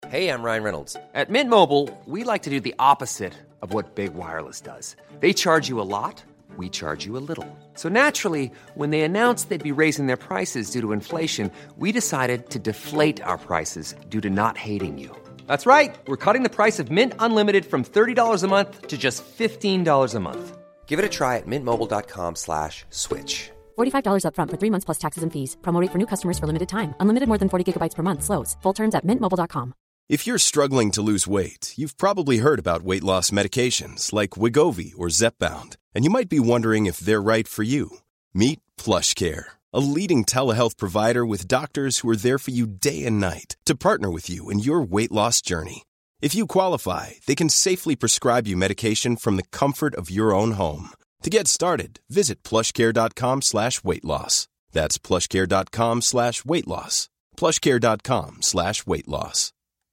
Hey, I'm Ryan Reynolds. At Mint Mobile, we like to do the opposite of what Big Wireless does. They charge you a lot, we charge you a little. So naturally, when they announced they'd be raising their prices due to inflation, we decided to deflate our prices due to not hating you. That's right. We're cutting the price of Mint Unlimited from $30 a month to just $15 a month. Give it a try at mintmobile.com/switch. $45 up front for 3 months plus taxes and fees. Promo rate for new customers for limited time. Unlimited more than 40 gigabytes per month. Slows full terms at mintmobile.com. If you're struggling to lose weight, you've probably heard about weight loss medications like Wegovy or Zepbound, and you might be wondering if they're right for you. Meet PlushCare, a leading telehealth provider with doctors who are there for you day and night to partner with you in your weight loss journey. If you qualify, they can safely prescribe you medication from the comfort of your own home. To get started, visit plushcare.com/weight-loss. That's plushcare.com/weight-loss. plushcare.com/weight-loss.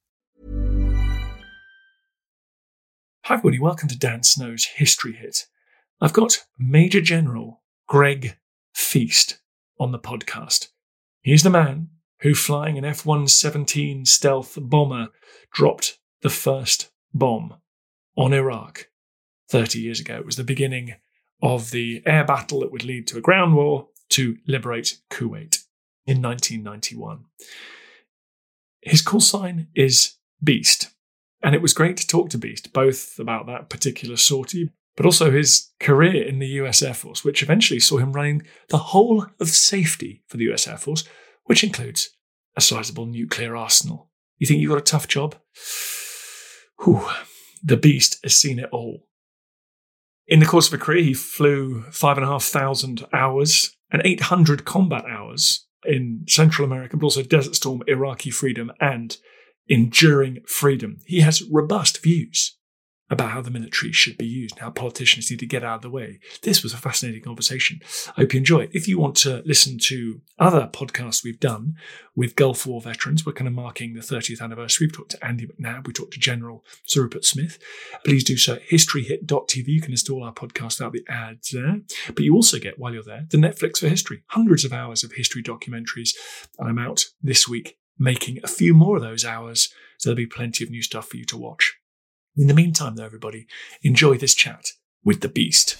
Hi everybody, welcome to Dan Snow's History Hit. I've got Major General Greg Feast on the podcast. He's the man who, flying an F-117 stealth bomber, dropped the first bomb on Iraq 30 years ago. It was the beginning of the air battle that would lead to a ground war to liberate Kuwait in 1991. His call sign is Beast. And it was great to talk to Beast, both about that particular sortie, but also his career in the US Air Force, which eventually saw him running the whole of safety for the US Air Force, which includes a sizable nuclear arsenal. You think you've got a tough job? Whew, the Beast has seen it all. In the course of a career, he flew 5,500 hours and 800 combat hours in Central America, but also Desert Storm, Iraqi Freedom, and Enduring Freedom. He has robust views about how the military should be used and how politicians need to get out of the way. This was a fascinating conversation. I hope you enjoy it. If you want to listen to other podcasts we've done with Gulf War veterans, we're kind of marking the 30th anniversary. We've talked to Andy McNabb, we talked to General Sir Rupert Smith. Please do so at historyhit.tv. You can install our podcast without the ads there. But you also get, while you're there, the Netflix for History. Hundreds of hours of history documentaries. And I'm out this week making a few more of those hours, so there'll be plenty of new stuff for you to watch. In the meantime, though, everybody, enjoy this chat with the Beast.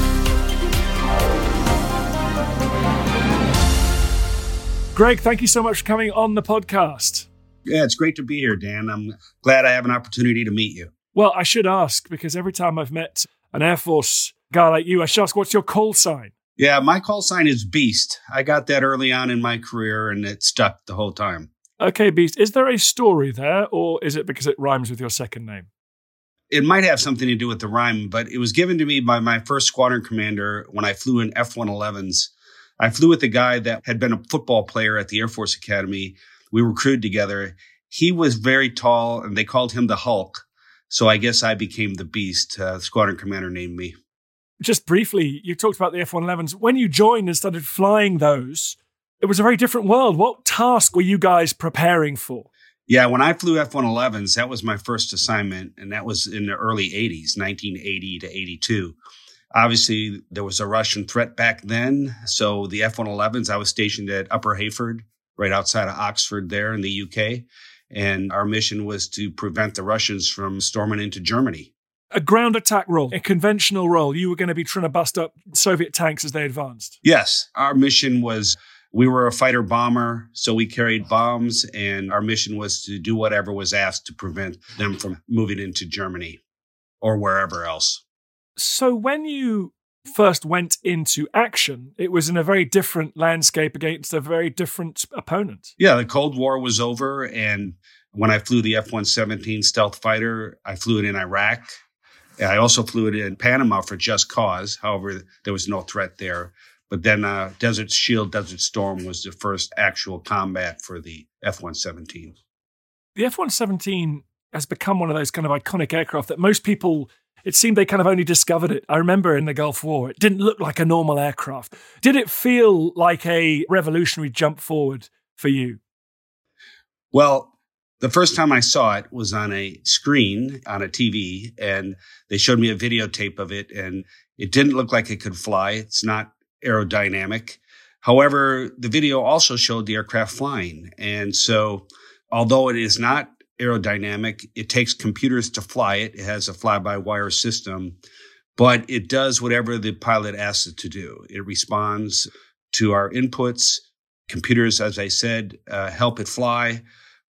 Greg, thank you so much for coming on the podcast. Yeah, it's great to be here, Dan. I'm glad I have an opportunity to meet you. Well, I should ask, because every time I've met an Air Force guy like you, I should ask, what's your call sign? Yeah, my call sign is Beast. I got that early on in my career, and it stuck the whole time. Okay, Beast. Is there a story there, or is it because it rhymes with your second name? It might have something to do with the rhyme, but it was given to me by my first squadron commander when I flew in F-111s. I flew with a guy that had been a football player at the Air Force Academy. We were crewed together. He was very tall, and they called him the Hulk. So I guess I became the Beast. The squadron commander named me. Just briefly, you talked about the F-111s. When you joined and started flying those, it was a very different world. What task were you guys preparing for? Yeah, when I flew F-111s, that was my first assignment, and that was in the early 80s, 1980 to 82. Obviously, there was a Russian threat back then, so the F-111s, I was stationed at Upper Heyford, right outside of Oxford there in the UK, and our mission was to prevent the Russians from storming into Germany. A ground attack role, a conventional role. You were going to be trying to bust up Soviet tanks as they advanced. Yes, our mission was... We were a fighter bomber, so we carried bombs, and our mission was to do whatever was asked to prevent them from moving into Germany or wherever else. So when you first went into action, it was in a very different landscape against a very different opponent. Yeah, the Cold War was over, and when I flew the F-117 stealth fighter, I flew it in Iraq. I also flew it in Panama for Just Cause. However, there was no threat there. But then Desert Shield, Desert Storm was the first actual combat for the F-117. The F-117 has become one of those kind of iconic aircraft that most people, it seemed they kind of only discovered it. I remember in the Gulf War, it didn't look like a normal aircraft. Did it feel like a revolutionary jump forward for you? Well, the first time I saw it was on a screen on a TV, and they showed me a videotape of it, and it didn't look like it could fly. It's not aerodynamic. However, the video also showed the aircraft flying. And so, although it is not aerodynamic. It takes computers to fly it. It has a fly-by-wire system, but it does whatever the pilot asks it to do. It responds to our inputs. Computers, as I said, help it fly.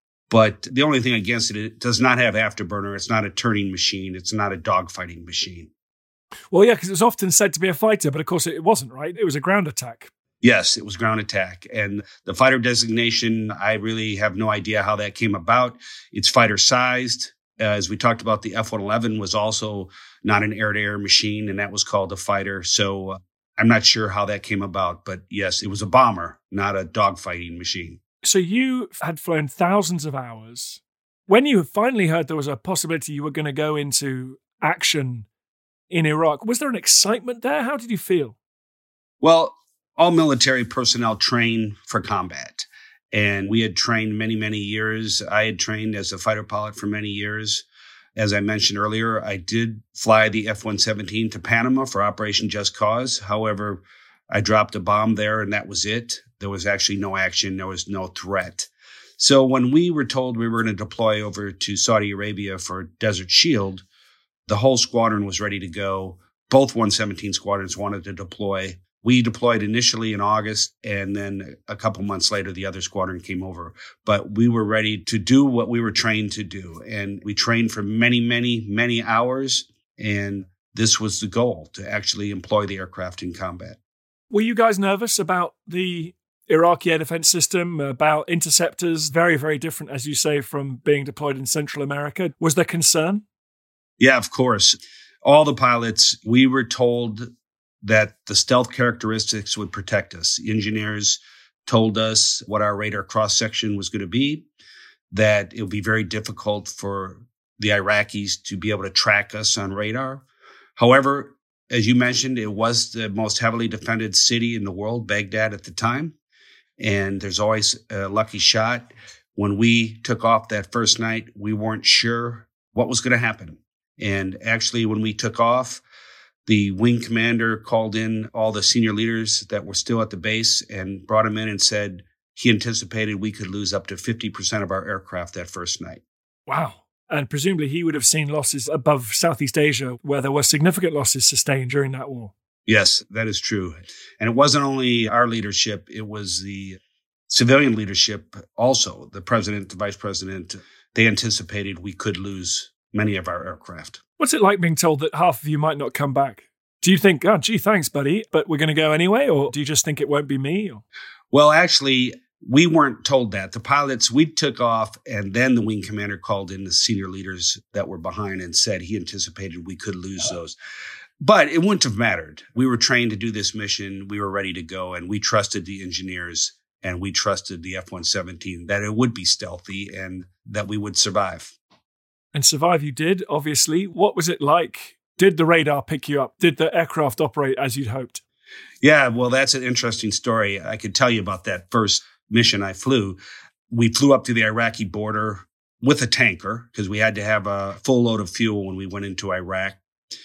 But the only thing against it, it does not have afterburner. It's not a turning machine. It's not a dogfighting machine. Well, yeah, because it was often said to be a fighter, but of course it wasn't, right? It was a ground attack. Yes, it was ground attack. And the fighter designation, I really have no idea how that came about. It's fighter sized. As we talked about, the F-111 was also not an air-to-air machine, and that was called a fighter. So I'm not sure how that came about. But yes, it was a bomber, not a dogfighting machine. So you had flown thousands of hours. When you finally heard there was a possibility you were going to go into action in Iraq, was there an excitement there? How did you feel? Well, all military personnel train for combat. And we had trained many, many years. I had trained as a fighter pilot for many years. As I mentioned earlier, I did fly the F-117 to Panama for Operation Just Cause. However, I dropped a bomb there and that was it. There was actually no action. There was no threat. So when we were told we were going to deploy over to Saudi Arabia for Desert Shield, the whole squadron was ready to go. Both 117 squadrons wanted to deploy. We deployed initially in August, and then a couple months later, the other squadron came over. But we were ready to do what we were trained to do. And we trained for many, many, many hours. And this was the goal, to actually employ the aircraft in combat. Were you guys nervous about the Iraqi air defense system, about interceptors? Very, very different, as you say, from being deployed in Central America. Was there concern? Yeah, of course. All the pilots, we were told that the stealth characteristics would protect us. Engineers told us what our radar cross-section was going to be, that it would be very difficult for the Iraqis to be able to track us on radar. However, as you mentioned, it was the most heavily defended city in the world, Baghdad at the time. And there's always a lucky shot. When we took off that first night, we weren't sure what was going to happen. And actually, when we took off, the wing commander called in all the senior leaders that were still at the base and brought them in and said he anticipated we could lose up to 50% of our aircraft that first night. Wow. And presumably he would have seen losses above Southeast Asia where there were significant losses sustained during that war. Yes, that is true. And it wasn't only our leadership, it was the civilian leadership also. The president, the vice president, they anticipated we could lose many of our aircraft. What's it like being told that half of you might not come back? Do you think, oh, gee, thanks, buddy, but we're going to go anyway? Or do you just think it won't be me? Or? Well, actually, we weren't told that. The pilots, we took off, and then the wing commander called in the senior leaders that were behind and said he anticipated we could lose those. But it wouldn't have mattered. We were trained to do this mission. We were ready to go, and we trusted the engineers, and we trusted the F-117 that it would be stealthy and that we would survive. And survive you did, obviously. What was it like? Did the radar pick you up? Did the aircraft operate as you'd hoped? Yeah, well, that's an interesting story. I could tell you about that first mission I flew. We flew up to the Iraqi border with a tanker because we had to have a full load of fuel when we went into Iraq.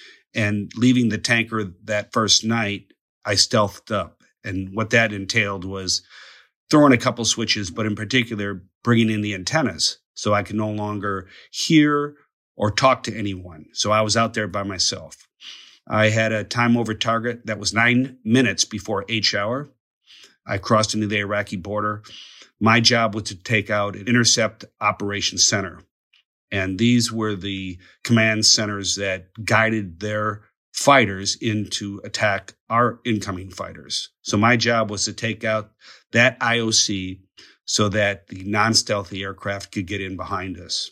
And leaving the tanker that first night, I stealthed up. And what that entailed was throwing a couple switches, but in particular, bringing in the antennas so I could no longer hear or talk to anyone. So I was out there by myself. I had a time over target that was 9 minutes before H hour. I crossed into the Iraqi border. My job was to take out an intercept operations center. And these were the command centers that guided their fighters in to attack our incoming fighters. So my job was to take out that IOC so that the non-stealthy aircraft could get in behind us.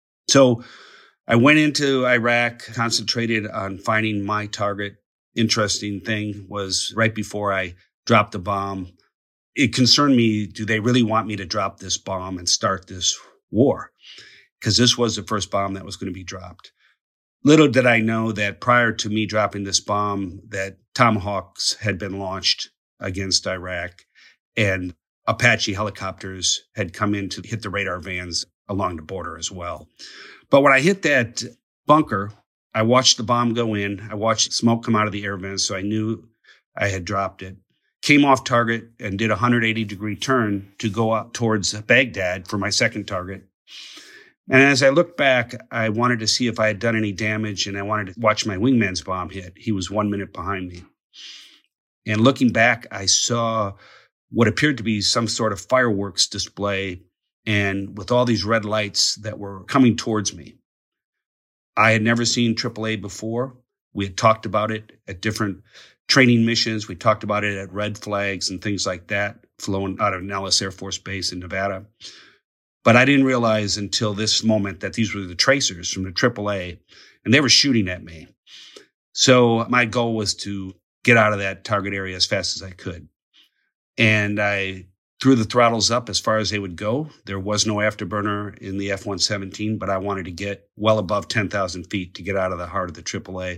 So I went into Iraq, concentrated on finding my target. Interesting thing was right before I dropped the bomb, it concerned me, do they really want me to drop this bomb and start this war? Because this was the first bomb that was going to be dropped. Little did I know that prior to me dropping this bomb, that Tomahawks had been launched against Iraq and Apache helicopters had come in to hit the radar vans along the border as well. But when I hit that bunker, I watched the bomb go in. I watched smoke come out of the air vents, so I knew I had dropped it. Came off target and did a 180-degree turn to go up towards Baghdad for my second target. And as I looked back, I wanted to see if I had done any damage, and I wanted to watch my wingman's bomb hit. He was 1 minute behind me. And looking back, I saw what appeared to be some sort of fireworks display, and with all these red lights that were coming towards me. I had never seen AAA before. We had talked about it at different training missions. We talked about it at red flags and things like that, flown out of Nellis Air Force Base in Nevada. But I didn't realize until this moment that these were the tracers from the AAA, and they were shooting at me. So my goal was to get out of that target area as fast as I could. And I threw the throttles up as far as they would go. There was no afterburner in the F-117, but I wanted to get well above 10,000 feet to get out of the heart of the AAA.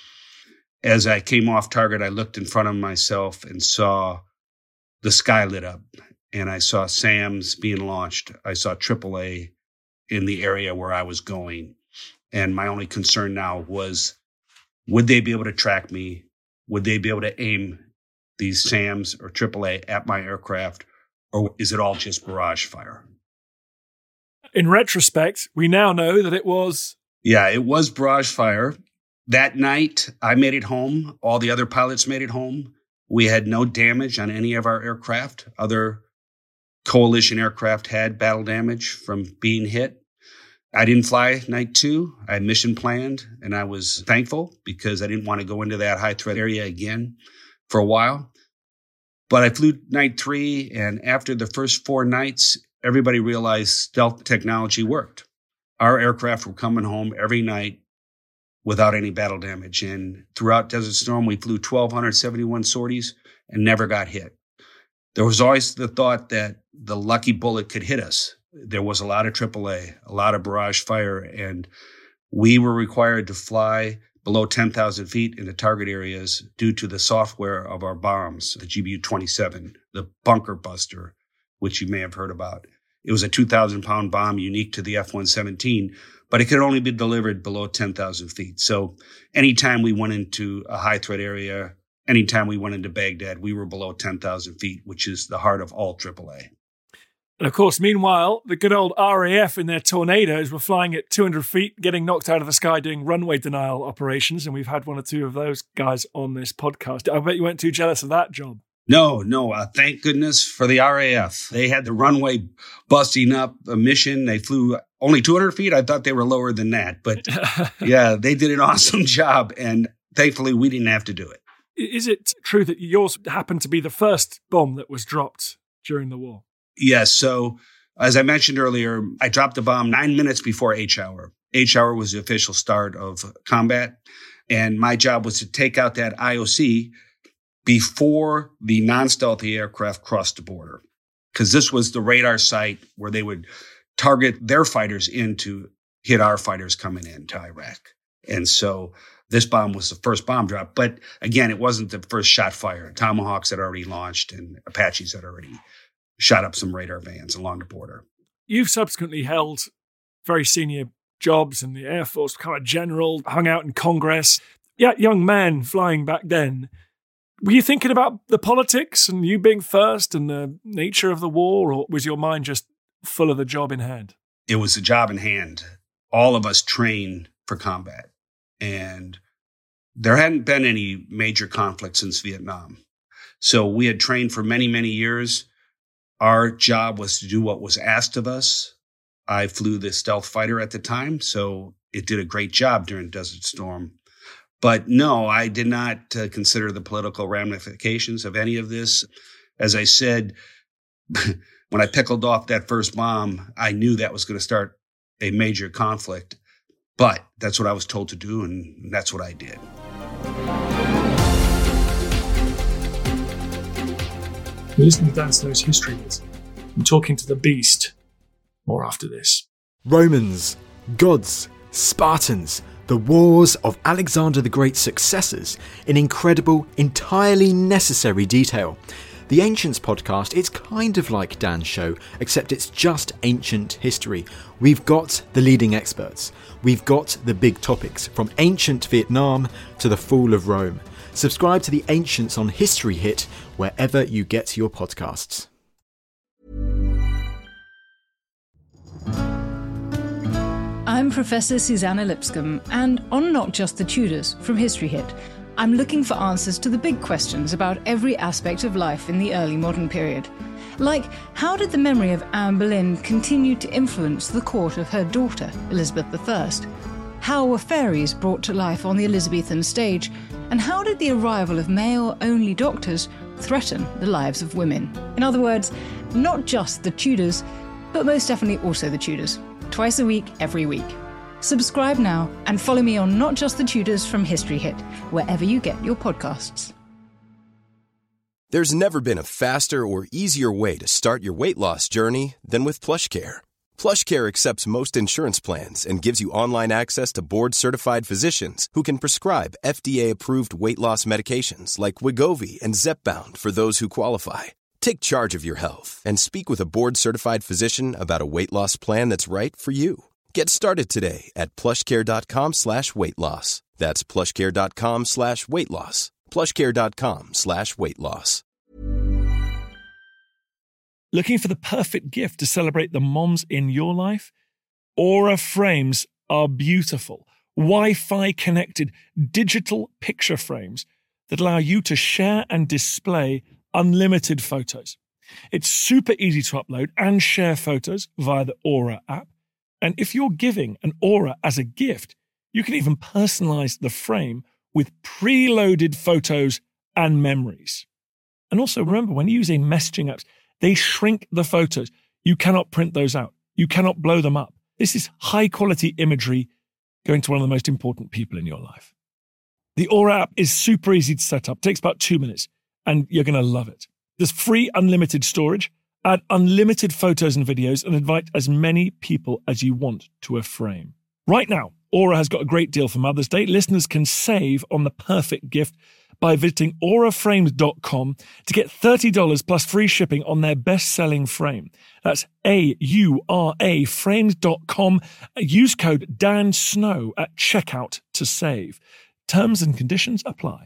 As I came off target, I looked in front of myself and saw the sky lit up. And I saw SAMs being launched. I saw AAA in the area where I was going. And my only concern now was, would they be able to track me? Would they be able to aim these SAMs or AAA at my aircraft? Or is it all just barrage fire? In retrospect, we now know that it was... Yeah, it was barrage fire. That night, I made it home. All the other pilots made it home. We had no damage on any of our aircraft. Other coalition aircraft had battle damage from being hit. I didn't fly night 2. I had mission planned, and I was thankful because I didn't want to go into that high threat area again for a while. But I flew night 3, and after the first 4 nights, everybody realized stealth technology worked. Our aircraft were coming home every night without any battle damage. And throughout Desert Storm, we flew 1,271 sorties and never got hit. There was always the thought that the lucky bullet could hit us. There was a lot of AAA, a lot of barrage fire, and we were required to fly below 10,000 feet in the target areas due to the software of our bombs, the GBU-27, the bunker buster, which you may have heard about. It was a 2,000-pound bomb unique to the F-117, but it could only be delivered below 10,000 feet. So anytime we went into a high-threat area, anytime we went into Baghdad, we were below 10,000 feet, which is the heart of all AAA. And of course, meanwhile, the good old RAF in their Tornadoes were flying at 200 feet, getting knocked out of the sky doing runway denial operations. And we've had 1 or 2 of those guys on this podcast. I bet you weren't too jealous of that job. No. Thank goodness for the RAF. They had the runway busting up a mission. They flew only 200 feet. I thought they were lower than that. But yeah, they did an awesome job. And thankfully, we didn't have to do it. Is it true that yours happened to be the first bomb that was dropped during the war? Yes. So as I mentioned earlier, I dropped the bomb 9 minutes before H-hour. H-hour was the official start of combat. And my job was to take out that IOC before the non-stealthy aircraft crossed the border. Because this was the radar site where they would target their fighters in to hit our fighters coming into Iraq. And so this bomb was the first bomb drop. But again, it wasn't the first shot fired. Tomahawks had already launched and Apaches had already shot up some radar bands along the border. You've subsequently held very senior jobs in the Air Force, become a general, hung out in Congress. Yeah, young man flying back then. Were you thinking about the politics and you being first and the nature of the war, or was your mind just full of the job in hand? It was the job in hand. All of us trained for combat. And there hadn't been any major conflict since Vietnam. So we had trained for many, many years. Our job was to do what was asked of us. I flew the stealth fighter at the time, so it did a great job during Desert Storm. But no, I did not consider the political ramifications of any of this. As I said, when I pickled off that first bomb, I knew that was going to start a major conflict. But that's what I was told to do, and that's what I did. You're listening to Dan Snow's History Hit. I'm talking to the Beast. More after this. Romans, gods, Spartans, the wars of Alexander the Great's successors in incredible, entirely necessary detail. The Ancients podcast, it's kind of like Dan's show, except it's just ancient history. We've got the leading experts. We've got the big topics, from ancient Vietnam to the fall of Rome. Subscribe to the Ancients on History Hit wherever you get your podcasts. I'm Professor Susanna Lipscomb, and on Not Just the Tudors from History Hit, I'm looking for answers to the big questions about every aspect of life in the early modern period. Like, how did the memory of Anne Boleyn continue to influence the court of her daughter, Elizabeth I? How were fairies brought to life on the Elizabethan stage? And how did the arrival of male-only doctors threaten the lives of women? In other words, not just the Tudors, but most definitely also the Tudors. Twice a week, every week. Subscribe now and follow me on Not Just the Tudors from History Hit, wherever you get your podcasts. There's never been a faster or easier way to start your weight loss journey than with PlushCare. PlushCare accepts most insurance plans and gives you online access to board-certified physicians who can prescribe FDA-approved weight loss medications like Wegovy and Zepbound for those who qualify. Take charge of your health and speak with a board-certified physician about a weight loss plan that's right for you. Get started today at plushcare.com/weight loss. That's plushcare.com/weight loss. plushcare.com/weight loss. Looking for the perfect gift to celebrate the moms in your life? Aura frames are beautiful, Wi-Fi connected digital picture frames that allow you to share and display unlimited photos. It's super easy to upload and share photos via the Aura app. And if you're giving an Aura as a gift, you can even personalize the frame with preloaded photos and memories. And also remember, when using messaging apps, they shrink the photos. You cannot print those out. You cannot blow them up. This is high quality imagery going to one of the most important people in your life. The Aura app is super easy to set up. It takes about 2 minutes. And you're going to love it. There's free unlimited storage, add unlimited photos and videos, and invite as many people as you want to a frame. Right now, Aura has got a great deal for Mother's Day. Listeners can save on the perfect gift by visiting auraframes.com to get $30 plus free shipping on their best-selling frame. That's AURA frames.com. Use code DANSNOW at checkout to save. Terms and conditions apply.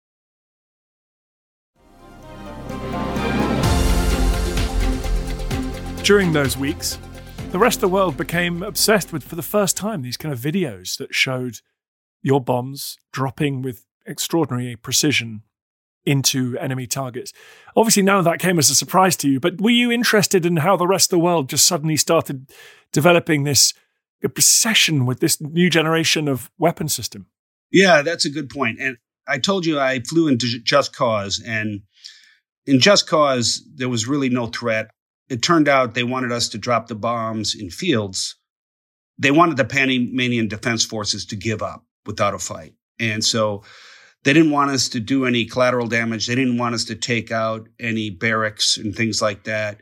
During those weeks, the rest of the world became obsessed with, for the first time, these kind of videos that showed your bombs dropping with extraordinary precision into enemy targets. Obviously, none of that came as a surprise to you, but were you interested in how the rest of the world just suddenly started developing this obsession with this new generation of weapon system? Yeah, that's a good point. And I told you I flew into Just Cause, and in Just Cause, there was really no threat. It turned out they wanted us to drop the bombs in fields. They wanted the Panamanian Defense Forces to give up without a fight. And so they didn't want us to do any collateral damage. They didn't want us to take out any barracks and things like that.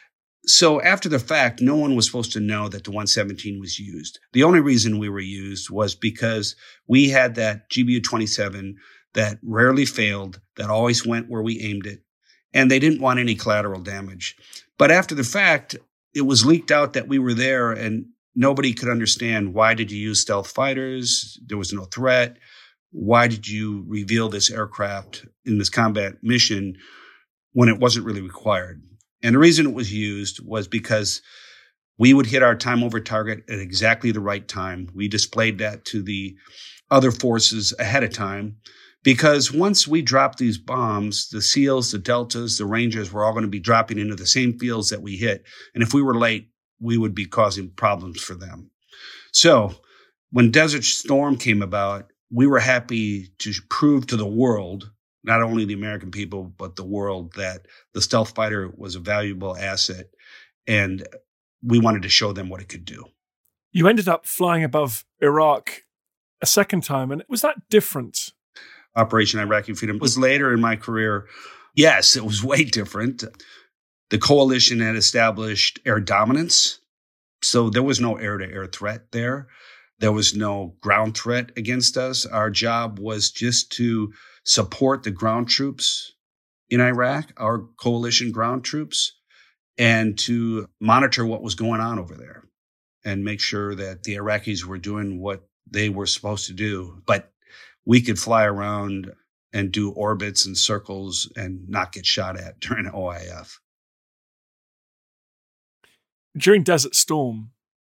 So after the fact, no one was supposed to know that the 117 was used. The only reason we were used was because we had that GBU-27 that rarely failed, that always went where we aimed it, and they didn't want any collateral damage. But after the fact, it was leaked out that we were there, and nobody could understand, why did you use stealth fighters? There was no threat. Why did you reveal this aircraft in this combat mission when it wasn't really required? And the reason it was used was because we would hit our time over target at exactly the right time. We displayed that to the other forces ahead of time, because once we dropped these bombs, the SEALs, the Deltas, the Rangers were all going to be dropping into the same fields that we hit. And if we were late, we would be causing problems for them. So when Desert Storm came about, we were happy to prove to the world, not only the American people, but the world, that the stealth fighter was a valuable asset. And we wanted to show them what it could do. You ended up flying above Iraq a second time. And was that different? Operation Iraqi Freedom was later in my career. Yes, it was way different. The coalition had established air dominance. So there was no air-to-air threat there. There was no ground threat against us. Our job was just to support the ground troops in Iraq, our coalition ground troops, and to monitor what was going on over there and make sure that the Iraqis were doing what they were supposed to do. But we could fly around and do orbits and circles and not get shot at during OIF. During Desert Storm,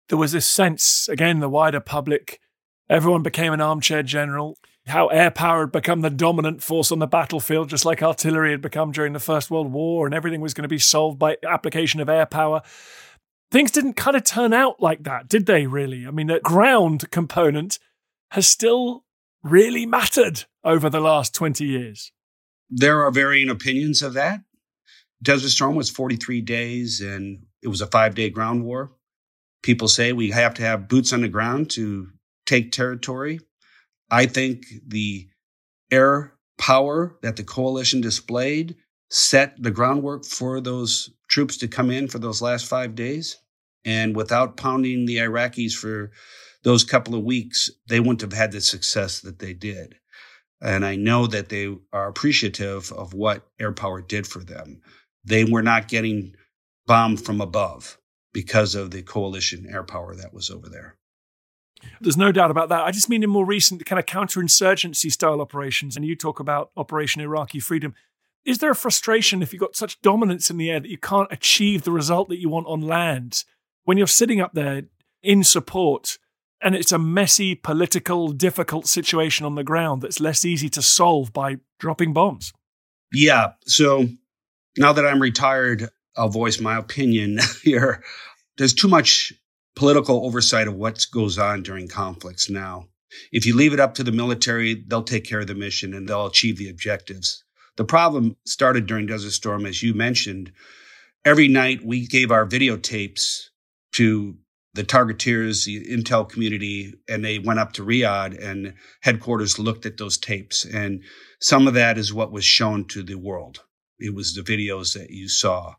there was this sense, again, the wider public, everyone became an armchair general, how air power had become the dominant force on the battlefield, just like artillery had become during the First World War, and everything was going to be solved by application of air power. Things didn't kind of turn out like that, did they, really? I mean, the ground component has still really mattered over the last 20 years. There are varying opinions of that. Desert Storm was 43 days, and it was a 5-day ground war. People say we have to have boots on the ground to take territory. I think the air power that the coalition displayed set the groundwork for those troops to come in for those last 5 days. And without pounding the Iraqis for those couple of weeks, they wouldn't have had the success that they did. And I know that they are appreciative of what air power did for them. They were not getting bombed from above because of the coalition air power that was over there. There's no doubt about that. I just mean in more recent kind of counterinsurgency style operations, and you talk about Operation Iraqi Freedom. Is there a frustration if you've got such dominance in the air that you can't achieve the result that you want on land? When you're sitting up there in support, and it's a messy, political, difficult situation on the ground that's less easy to solve by dropping bombs. Yeah. So now that I'm retired, I'll voice my opinion here. There's too much political oversight of what goes on during conflicts now. If you leave it up to the military, they'll take care of the mission and they'll achieve the objectives. The problem started during Desert Storm, as you mentioned. Every night we gave our videotapes to the targeteers, the intel community, and they went up to Riyadh and headquarters looked at those tapes. And some of that is what was shown to the world. It was the videos that you saw.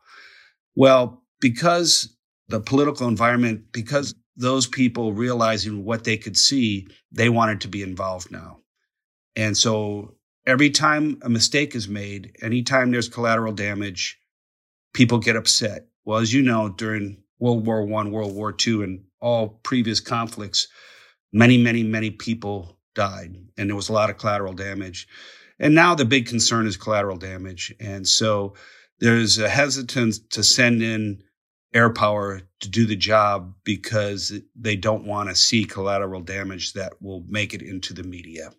Well, because the political environment, because those people realizing what they could see, they wanted to be involved now. And so every time a mistake is made, anytime there's collateral damage, people get upset. Well, as you know, during World War I, World War II, and all previous conflicts, many people died, and there was a lot of collateral damage. And now the big concern is collateral damage. And so there's a hesitance to send in air power to do the job because they don't want to see collateral damage that will make it into the media.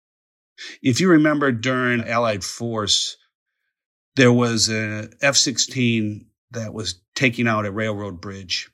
If you remember during Allied force, there was an F-16 that was taking out a railroad bridge.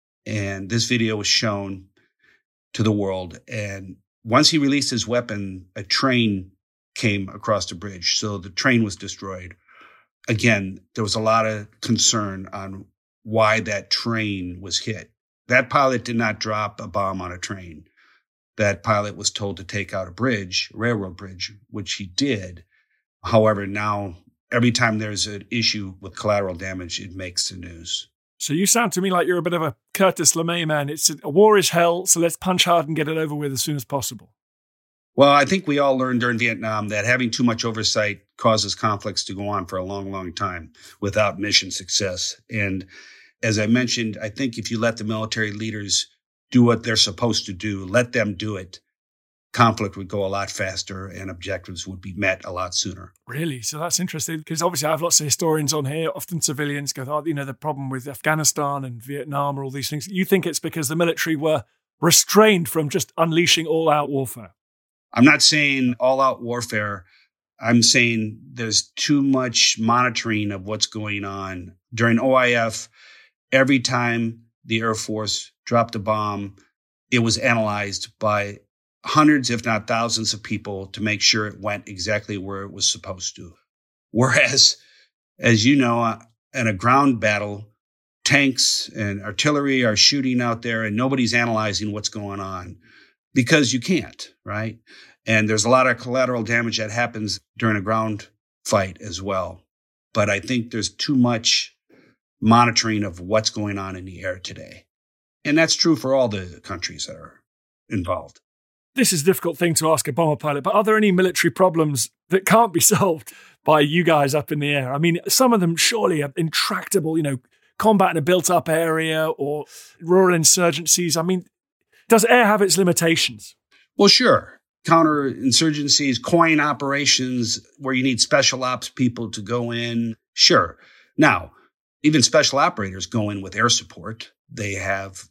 And this video was shown to the world. And once he released his weapon, a train came across the bridge. So the train was destroyed. Again, there was a lot of concern on why that train was hit. That pilot did not drop a bomb on a train. That pilot was told to take out a bridge, a railroad bridge, which he did. However, now every time there's an issue with collateral damage, it makes the news. So you sound to me like you're a bit of a Curtis LeMay man. It's a war is hell, so let's punch hard and get it over with as soon as possible. Well, I think we all learned during Vietnam that having too much oversight causes conflicts to go on for a long time without mission success. And as I mentioned, I think if you let the military leaders do what they're supposed to do, let them do it, conflict would go a lot faster and objectives would be met a lot sooner. Really? So that's interesting because obviously I have lots of historians on here. Often civilians go, oh, the problem with Afghanistan and Vietnam or all these things. You think it's because the military were restrained from just unleashing all-out warfare? I'm not saying all-out warfare. I'm saying there's too much monitoring of what's going on. During OIF, every time the Air Force dropped a bomb, it was analyzed by hundreds, if not thousands of people to make sure it went exactly where it was supposed to. Whereas, as you know, in a ground battle, tanks and artillery are shooting out there and nobody's analyzing what's going on because you can't, right? And there's a lot of collateral damage that happens during a ground fight as well. But I think there's too much monitoring of what's going on in the air today. And that's true for all the countries that are involved. This is a difficult thing to ask a bomber pilot, but are there any military problems that can't be solved by you guys up in the air? I mean, some of them surely are intractable, combat in a built-up area or rural insurgencies. I mean, does air have its limitations? Well, sure. Counterinsurgencies, coin operations where you need special ops people to go in. Sure. Now, even special operators go in with air support. They have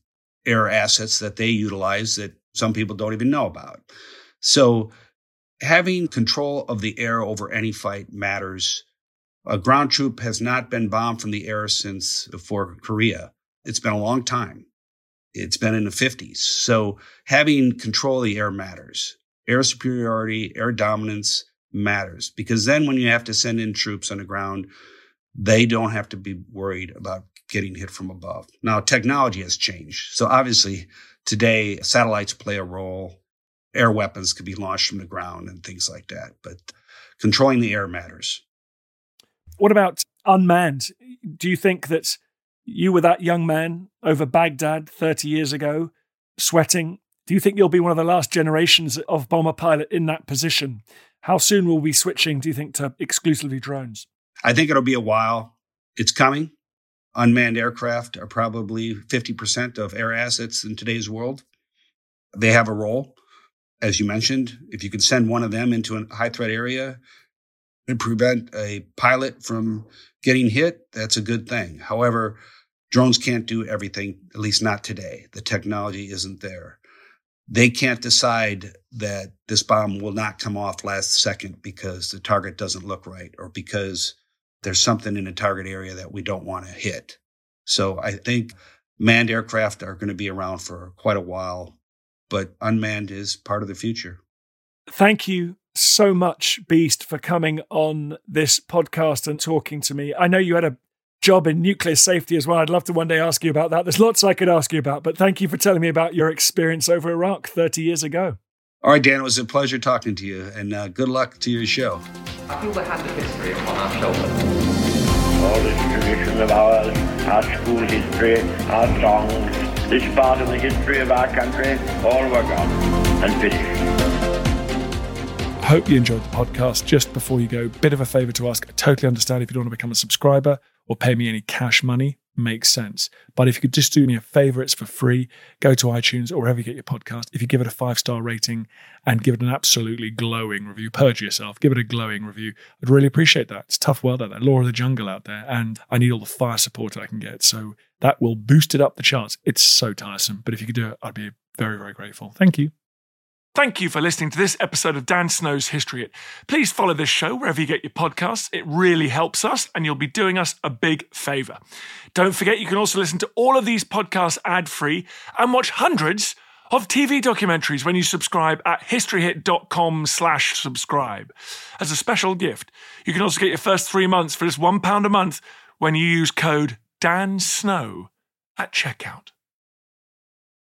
air assets that they utilize that some people don't even know about. So having control of the air over any fight matters. A ground troop has not been bombed from the air since before Korea. It's been a long time. It's been in the 50s. So having control of the air matters. Air superiority, air dominance matters, because then when you have to send in troops on the ground, they don't have to be worried about getting hit from above. Now, technology has changed. So obviously, today, satellites play a role. Air weapons could be launched from the ground and things like that. But controlling the air matters. What about unmanned? Do you think that you were that young man over Baghdad 30 years ago, sweating? Do you think you'll be one of the last generations of bomber pilot in that position? How soon will we be switching, do you think, to exclusively drones? I think it'll be a while. It's coming. Unmanned aircraft are probably 50% of air assets in today's world. They have a role. As you mentioned, if you can send one of them into a high-threat area and prevent a pilot from getting hit, that's a good thing. However, drones can't do everything, at least not today. The technology isn't there. They can't decide that this bomb will not come off last second because the target doesn't look right or because there's something in the target area that we don't want to hit. So I think manned aircraft are going to be around for quite a while, but unmanned is part of the future. Thank you so much, Beast, for coming on this podcast and talking to me. I know you had a job in nuclear safety as well. I'd love to one day ask you about that. There's lots I could ask you about, but thank you for telling me about your experience over Iraq 30 years ago. All right, Dan, it was a pleasure talking to you, and good luck to your show. I feel the hand of history upon our shoulders. All this tradition of ours, our school history, our songs, this part of the history of our country, all were gone and finished. Hope you enjoyed the podcast. Just before you go, bit of a favor to ask. I totally understand if you don't want to become a subscriber or pay me any cash money. Makes sense. But if you could just do me a favor, it's for free. Go to iTunes or wherever you get your podcast. If you give it a 5-star rating and give it an absolutely glowing review, purge yourself, give it a glowing review. I'd really appreciate that. It's a tough world out there, law of the jungle out there, and I need all the fire support I can get. So that will boost it up the charts. It's so tiresome. But if you could do it, I'd be very, very grateful. Thank you. Thank you for listening to this episode of Dan Snow's History Hit. Please follow this show wherever you get your podcasts. It really helps us, and you'll be doing us a big favour. Don't forget, you can also listen to all of these podcasts ad-free and watch hundreds of TV documentaries when you subscribe at historyhit.com/subscribe. As a special gift, you can also get your first 3 months for just £1 a month when you use code DANSNOW at checkout.